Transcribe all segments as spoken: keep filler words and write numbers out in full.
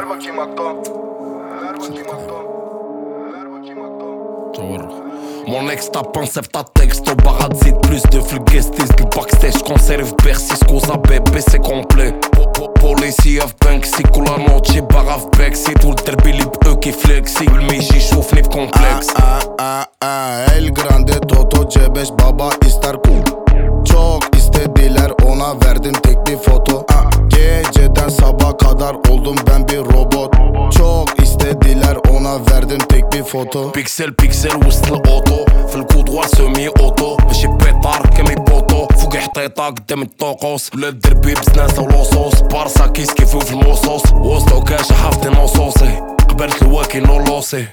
l'herbe qui m'attend. L'herbe qui m'attend. L'herbe qui m'attend. Mon ex tape un sept à texte au barazit. Plus de flux guestis que backstage. Conserve Bercy, scusa bébé c'est complet. Polisi av Banksy كل نوتشي باغا في باكسي طول الدربي اللي بأوكي فليكسي قبل ما يجي يشوفني في كومبلكس. Ah ah ah El grande Toto C beş baba ister kul. Çok istediler ona verdim tek bir foto. Geceden sabah kadar oldum ben bir robot. Çok istediler ona verdim tek bir foto. Pixel pixel وسط الأوتو في الكودوار سومي أوتو ماشي بيطار كمي بوتو فوق حطيطة قدام الطوقوس ولا الدربي بسناسة ولوصوص بارسا كيس كيفو في الموصوص وسطو كاشا حافظي نصوصي قبلت الواكي نولوسي.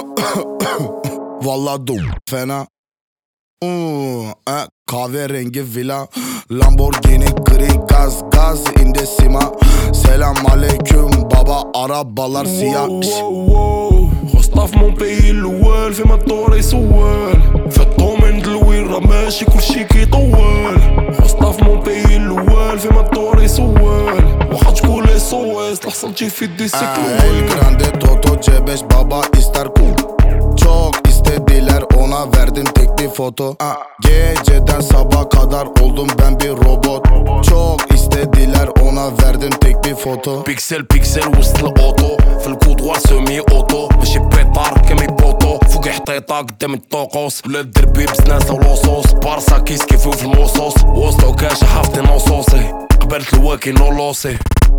Valla dum fena. Uuu eh, kahverengi villa Lamborghini gri gaz gaz indesima. Selam aleyküm baba arabalar siyah. خصنا في مون بيي الأول فيما الدور يسوال في الدومين دلوين راه ماشي كلشي كيطول. خصنا في مون بيي الأول فيما الدور يسوال واخا تقول لي سويس لحسن تجي في دي سيكلوال. El grande Toto C beş baba ister kul. Çok istediler ona verdim tek bir foto. Geceden sabah kadar oldum ben bir robot. Çok istediler ona verdim tek bir foto. بيكسل بيكسل وسط الأوتو في الكودوار سومي أوتو ماشي بيطار كمي بوتو فوق حطيطة قدام الطوقوس ولا الدربي بسناسة ولوصوص بارسا كيس كيفو في الموصوص وسطو كاشا حافظي نصوصي قبلت الواكي نولوسي.